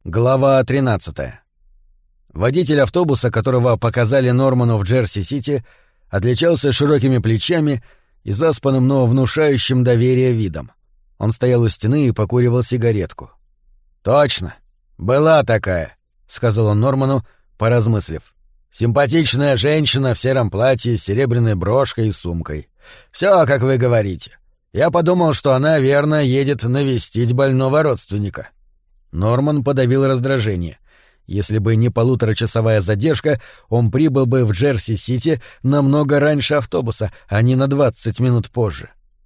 Глава 13. Водитель автобуса, которого показали Норману в Джерси-Сити, отличался широкими плечами и заспанным, но внушающим доверие видом. Он стоял у стены и покуривал сигаретку. «Точно, была такая», — сказал он Норману, поразмыслив. «Симпатичная женщина в сером платье с серебряной брошкой и сумкой. Все, как вы говорите. Я подумал, что она, верно, едет навестить больного родственника». Норман подавил раздражение. Если бы не полуторачасовая задержка, он прибыл бы в Джерси-Сити намного раньше автобуса, а не на 20 минут позже.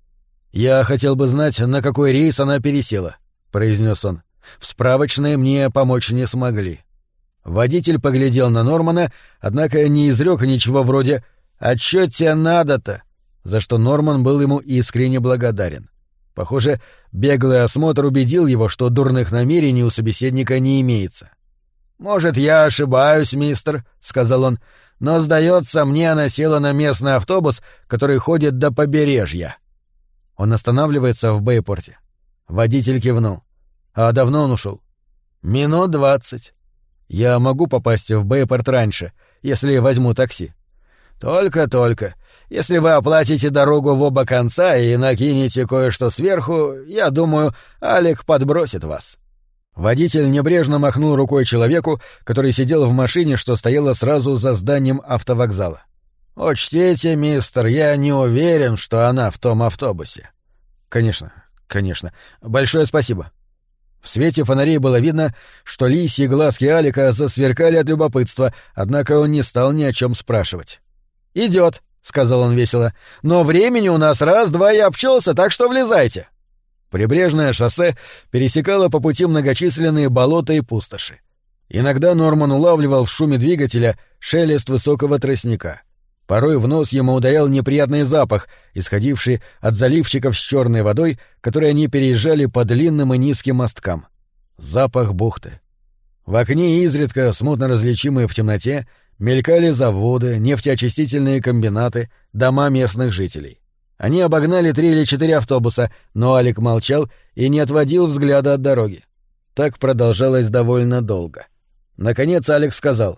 «Я хотел бы знать, на какой рейс она пересела», — произнес он. «В справочной мне помочь не смогли». Водитель поглядел на Нормана, однако не изрек ничего вроде «А чё тебе надо-то?», за что Норман был ему искренне благодарен. Похоже, беглый осмотр убедил его, что дурных намерений у собеседника не имеется. «Может, я ошибаюсь, мистер», — сказал он, — «но, сдается мне, она села на местный автобус, который ходит до побережья». «Он останавливается в Бэйпорте?» Водитель кивнул. «А давно он ушел?» «Минут 20. Я могу попасть в Бэйпорт раньше, если возьму такси?» «Только-только. Если вы оплатите дорогу в оба конца и накинете кое-что сверху, я думаю, Алек подбросит вас». Водитель небрежно махнул рукой человеку, который сидел в машине, что стояла сразу за зданием автовокзала. «Учтите, мистер, я не уверен, что она в том автобусе». «Конечно, конечно. Большое спасибо». В свете фонарей было видно, что лисьи глазки Алика засверкали от любопытства, однако он не стал ни о чем спрашивать. «Идет», — сказал он весело, — «но времени у нас раз-два и обчелся, так что влезайте». Прибрежное шоссе пересекало по пути многочисленные болота и пустоши. Иногда Норман улавливал в шуме двигателя шелест высокого тростника. Порой в нос ему ударял неприятный запах, исходивший от заливчиков с черной водой, которые они переезжали по длинным и низким мосткам. Запах бухты. В окне изредка, смутно различимые в темноте, мелькали заводы, нефтеочистительные комбинаты, дома местных жителей. Они обогнали 3 или 4 автобуса, но Алик молчал и не отводил взгляда от дороги. Так продолжалось довольно долго. Наконец Алик сказал: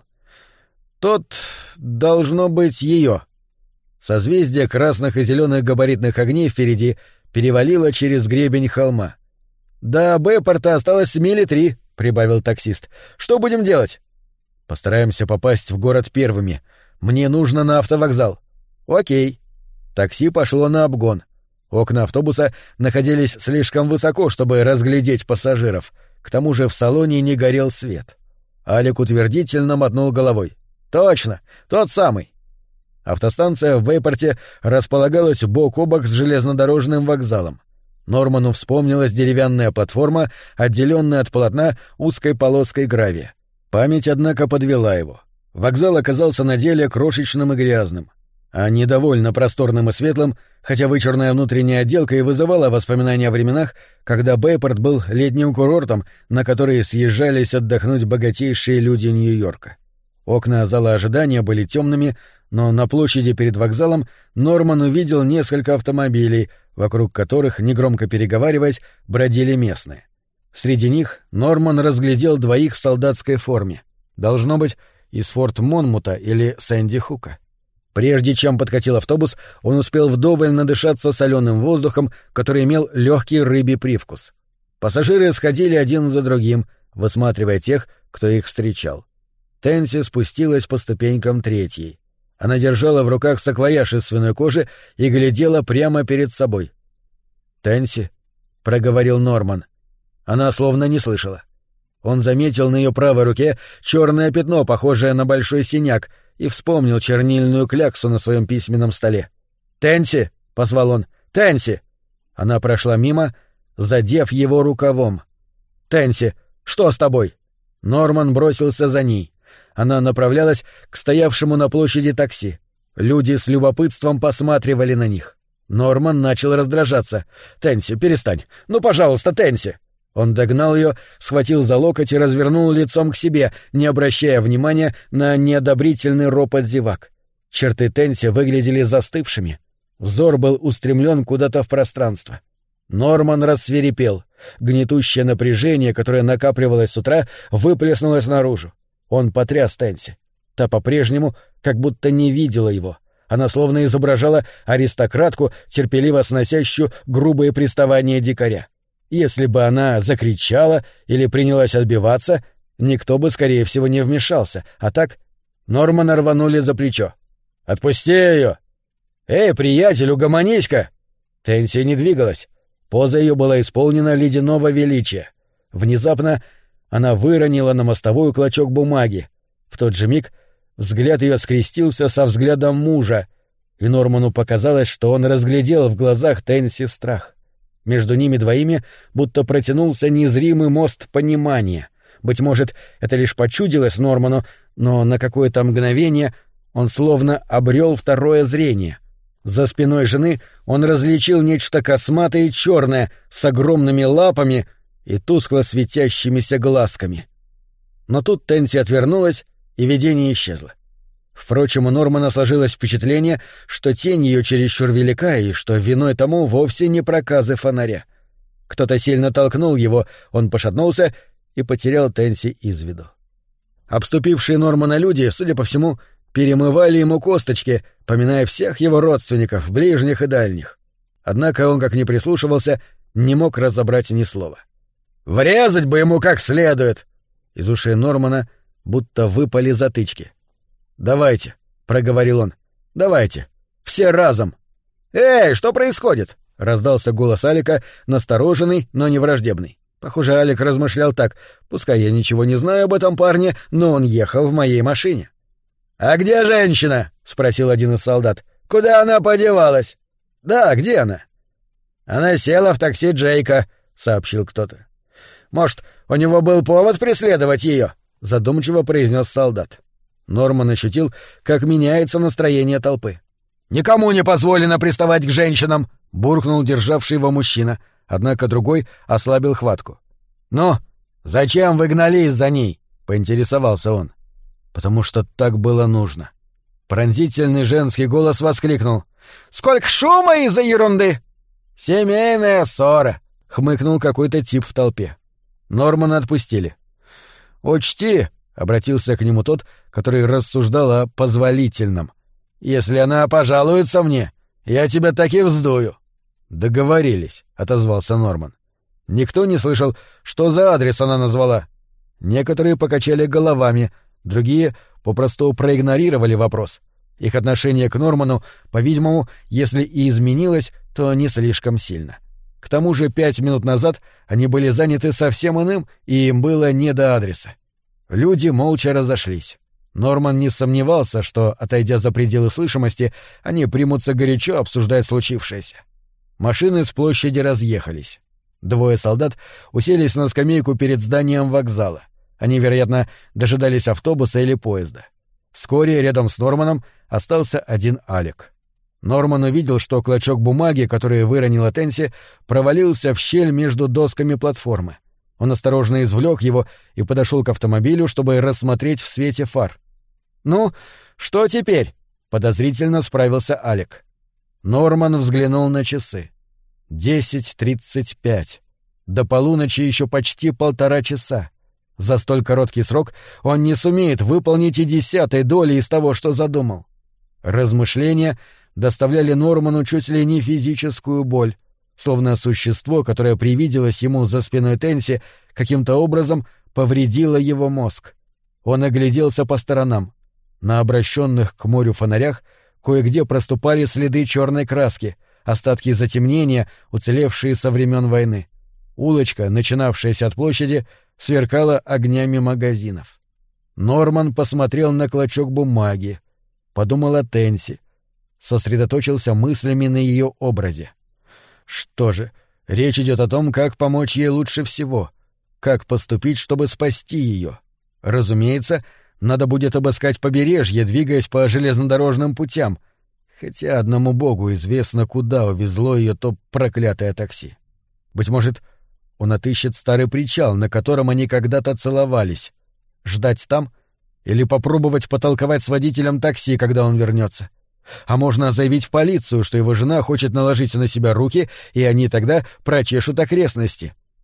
«Тот должно быть ее». Созвездие красных и зеленых габаритных огней впереди перевалило через гребень холма. «До Бэйпорта осталось 3 мили», — прибавил таксист. «Что будем делать?» «Постараемся попасть в город первыми. Мне нужно на автовокзал». «Окей». Такси пошло на обгон. Окна автобуса находились слишком высоко, чтобы разглядеть пассажиров. К тому же в салоне не горел свет. Алик утвердительно мотнул головой. «Точно, тот самый». Автостанция в Бэйпорте располагалась бок о бок с железнодорожным вокзалом. Норману вспомнилась деревянная платформа, отделенная от полотна узкой полоской гравия. Память, однако, подвела его. Вокзал оказался на деле крошечным и грязным, а недовольно просторным и светлым, хотя вычурная внутренняя отделка и вызывала воспоминания о временах, когда Бэйпорт был летним курортом, на который съезжались отдохнуть богатейшие люди Нью-Йорка. Окна зала ожидания были темными, но на площади перед вокзалом Норман увидел несколько автомобилей, вокруг которых, негромко переговариваясь, бродили местные. Среди них Норман разглядел 2 в солдатской форме. Должно быть, из Форт Монмута или Сэнди Хука. Прежде чем подкатил автобус, он успел вдоволь надышаться соленым воздухом, который имел легкий рыбий привкус. Пассажиры сходили один за другим, высматривая тех, кто их встречал. Тенси спустилась по ступенькам 3. Она держала в руках саквояж из свиной кожи и глядела прямо перед собой. «Тенси», — проговорил Норман. Она словно не слышала. Он заметил на ее правой руке черное пятно, похожее на большой синяк, и вспомнил чернильную кляксу на своем письменном столе. «Тенси!» — позвал он. «Тенси!» Она прошла мимо, задев его рукавом. «Тенси, что с тобой?» Норман бросился за ней. Она направлялась к стоявшему на площади такси. Люди с любопытством посматривали на них. Норман начал раздражаться. «Тенси, перестань! Ну, пожалуйста, Тенси!» Он догнал ее, схватил за локоть и развернул лицом к себе, не обращая внимания на неодобрительный ропот зевак. Черты Тенси выглядели застывшими. Взор был устремлен куда-то в пространство. Норман рассвирепел. Гнетущее напряжение, которое накапливалось с утра, выплеснулось наружу. Он потряс Тенси. Та по-прежнему как будто не видела его. Она словно изображала аристократку, терпеливо сносящую грубые приставания дикаря. Если бы она закричала или принялась отбиваться, никто бы, скорее всего, не вмешался, а так Нормана рванули за плечо. «Отпусти ее!» «Эй, приятель, угомонись-ка!» Тенси не двигалась. Поза ее была исполнена ледяного величия. Внезапно она выронила на мостовую клочок бумаги. В тот же миг взгляд ее скрестился со взглядом мужа, и Норману показалось, что он разглядел в глазах Тенси страх. Между ними двоими будто протянулся незримый мост понимания. Быть может, это лишь почудилось Норману, но на какое-то мгновение он словно обрел второе зрение. За спиной жены он различил нечто косматое и черное, с огромными лапами и тускло светящимися глазками. Но тут Тенси отвернулась, и видение исчезло. Впрочем, у Нормана сложилось впечатление, что тень ее чересчур велика, и что виной тому вовсе не проказы фонаря. Кто-то сильно толкнул его, он пошатнулся и потерял Тенси из виду. Обступившие Нормана люди, судя по всему, перемывали ему косточки, поминая всех его родственников, ближних и дальних. Однако он, как ни прислушивался, не мог разобрать ни слова. «Врезать бы ему как следует!» Из ушей Нормана будто выпали затычки. «Давайте», — проговорил он, — «давайте. Все разом». «Эй, что происходит?» — раздался голос Алика, настороженный, но не враждебный. Похоже, Алик размышлял так: пускай я ничего не знаю об этом парне, но он ехал в моей машине. «А где женщина?» — спросил один из солдат. «Куда она подевалась?» «Да, где она?» «Она села в такси Джейка», — сообщил кто-то. «Может, у него был повод преследовать ее?» — задумчиво произнес солдат. Норман ощутил, как меняется настроение толпы. «Никому не позволено приставать к женщинам!» — буркнул державший его мужчина, однако другой ослабил хватку. «Ну, зачем вы гнались за ней?» — поинтересовался он. «Потому что так было нужно». Пронзительный женский голос воскликнул. «Сколько шума из-за ерунды!» «Семейная ссора!» — хмыкнул какой-то тип в толпе. Нормана отпустили. «Учти!» — обратился к нему тот, который рассуждал о позволительном. «Если она пожалуется мне, я тебя таки вздую». «Договорились», — отозвался Норман. Никто не слышал, что за адрес она назвала. Некоторые покачали головами, другие попросту проигнорировали вопрос. Их отношение к Норману, по-видимому, если и изменилось, то не слишком сильно. К тому же 5 минут назад они были заняты совсем иным, и им было не до адреса. Люди молча разошлись. Норман не сомневался, что, отойдя за пределы слышимости, они примутся горячо обсуждать случившееся. Машины с площади разъехались. Двое солдат уселись на скамейку перед зданием вокзала. Они, вероятно, дожидались автобуса или поезда. Вскоре рядом с Норманом остался один Алек. Норман увидел, что клочок бумаги, который выронила Тенси, провалился в щель между досками платформы. Он осторожно извлек его и подошел к автомобилю, чтобы рассмотреть в свете фар. «Ну, что теперь?» — подозрительно справился Алек. Норман взглянул на часы. 10:35. До полуночи еще почти 1,5 часа. За столь короткий срок он не сумеет выполнить и 10 доли из того, что задумал. Размышления доставляли Норману чуть ли не физическую боль, словно существо, которое привиделось ему за спиной Тенси, каким-то образом повредило его мозг. Он огляделся по сторонам. На обращенных к морю фонарях кое-где проступали следы черной краски, остатки затемнения, уцелевшие со времен войны. Улочка, начинавшаяся от площади, сверкала огнями магазинов. Норман посмотрел на клочок бумаги, подумал о Тенси, сосредоточился мыслями на ее образе. Что же, речь идет о том, как помочь ей лучше всего, как поступить, чтобы спасти ее. Разумеется, надо будет обыскать побережье, двигаясь по железнодорожным путям, хотя одному богу известно, куда увезло ее то проклятое такси. Быть может, он отыщет старый причал, на котором они когда-то целовались. Ждать там или попробовать потолковать с водителем такси, когда он вернется. А можно заявить в полицию, что его жена хочет наложить на себя руки, и они тогда прочешут окрестности.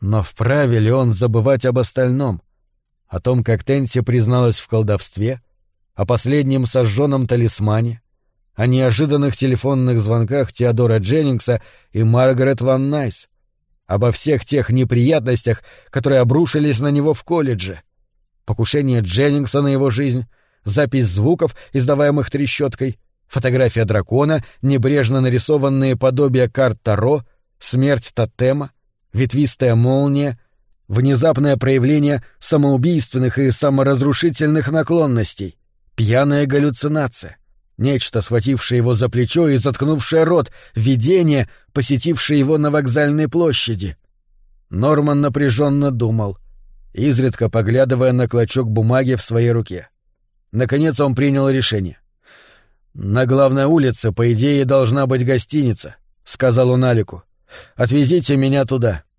Но вправе ли он забывать об остальном? О том, как Тенси призналась в колдовстве, о последнем сожженном талисмане, о неожиданных телефонных звонках Теодора Дженнингса и Маргарет Ван Найс, обо всех тех неприятностях, которые обрушились на него в колледже, покушение Дженнингса на его жизнь, запись звуков, издаваемых трещоткой, фотография дракона, небрежно нарисованные подобия карт Таро, смерть тотема, ветвистая молния, внезапное проявление самоубийственных и саморазрушительных наклонностей, пьяная галлюцинация, нечто, схватившее его за плечо и заткнувшее рот, видение, посетившее его на вокзальной площади. Норман напряженно думал, изредка поглядывая на клочок бумаги в своей руке. Наконец он принял решение. «На главной улице, по идее, должна быть гостиница», — сказал он Алику. «Отвезите меня туда».